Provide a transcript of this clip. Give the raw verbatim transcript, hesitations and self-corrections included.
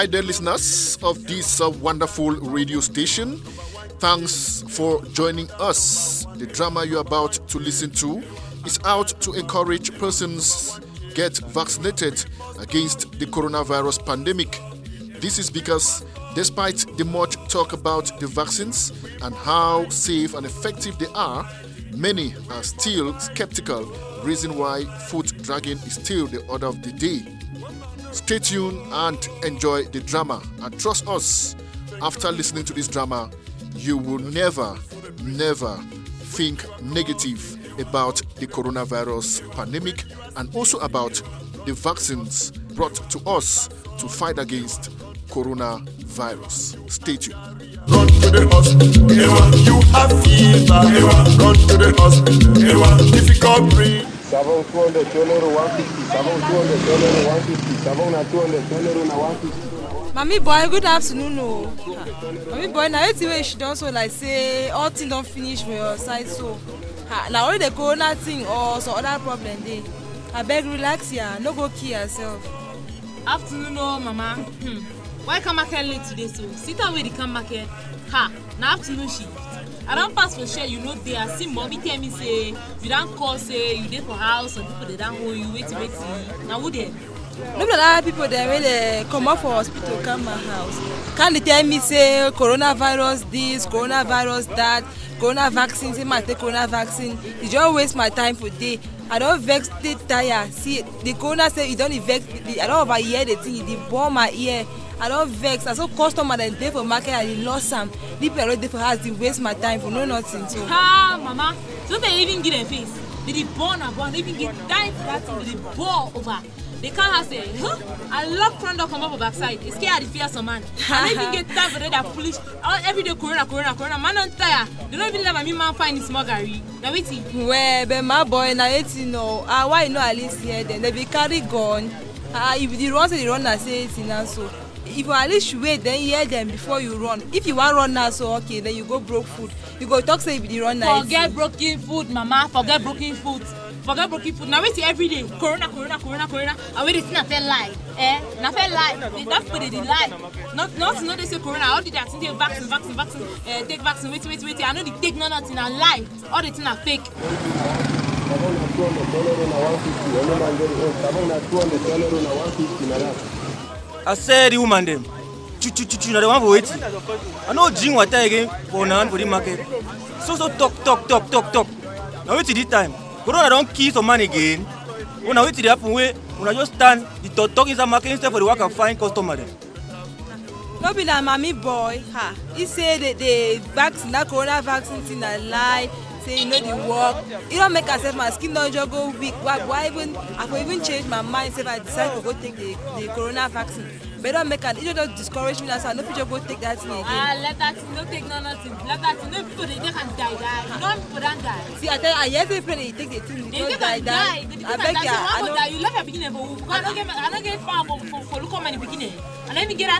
Hi there, listeners of this uh, wonderful radio station. Thanks for joining us. The drama you're about to listen to is out to encourage persons get vaccinated against the coronavirus pandemic. This is because despite the much talk about the vaccines and how safe and effective they are, many are still skeptical, reason why foot dragging is still the order of the day. Stay tuned and enjoy the drama. And trust us, after listening to this drama, you will never, never think negative about the coronavirus pandemic and also about the vaccines brought to us to fight against coronavirus. Stay tuned. Run to the hospital, you have fever. Run to the hospital, difficult breathing. Savon two hundred, two hundred, one fifty. Savon two hundred, two hundred, one fifty. Savon two hundred, two hundred, one fifty. Mommy boy, good afternoon. No. Mommy boy, now you way she don't so like say all things don't finish for your side so. Now only the corona thing or some other problem dey. I beg relax here, no go kill yourself. Afternoon, no, mama. Hmm. Why come market late today so? Sit down where the come market. Ha, now afternoon shift. I don't pass for share, you know there. I see mommy tell me say you don't call say you dey for house and people they don't hold you wait wait. Now who there? Look at other people there when they come up for hospital come my house. Can't they tell me say coronavirus this, coronavirus that, corona vaccine, say my take corona vaccine. You just waste my time for day. I don't vex stay tired. See the corona say you don't vex I don't overhear the thing, it burn my ear. I don't vex. I saw customer that dey for market and they lost some. People are dey for house, they waste my time for no nothing. So. Ha, mama. So they even get a face. They dey born and born. They even get time for that thing. They dey ball over. They can't have say, huh? I love front door come up backside. It's scared the fear some man. I don't even get time for that foolish. Every day corona, corona, corona. Man on tire. They don't even let my man find his small Gary. Now waiting. Well, but my boy, now it's you know. Ah, why you know at least here then? They be carry gun. Ah, if the run, say the run, I say it's in and so. If you at least wait, then hear them before you run. If you want run now, so okay, then you go broke food. You go talk say if the run now. Forget broken food, mama. Forget broken food. Forget broken food. Now wait till every day. Corona, corona, corona, corona. I wait till I feel lie. Eh? Na feel lie. That's what they lie. Not, not to know they say corona. All the that take vaccine, vaccine, vaccine. Uh, take vaccine. Wait, wait, wait. I know they take no nothing. I lie. All the thing are fake. I said the woman them. Chu chu chu chu. Now they want to wait. I know drink water again for now for the market. So so talk talk talk talk talk. Now wait till this time. Corona don't kill some man again. When I wait till the happen way, when I just stand, the talk talk inside market instead for the work and find customer them. No be that mommy boy. Ha. He say the the vaccine, that corona vaccine thing a lie. Say you know the work. You don't make myself my skin don't just go weak. Why, why even I could even change my mind if I decide to go take the, the corona vaccine. But don't make it, it just discourage me. That's why no people go take that thing again. Ah, let that thing, don't take no nothing. Let that thing, no people they can die, die. No people don't die. See, I tell you, I hear people they take the thing, they don't die, die. I beg you, I know. You left your beginning for who? I don't get, I don't get far for for for look how many beginning. I don't even get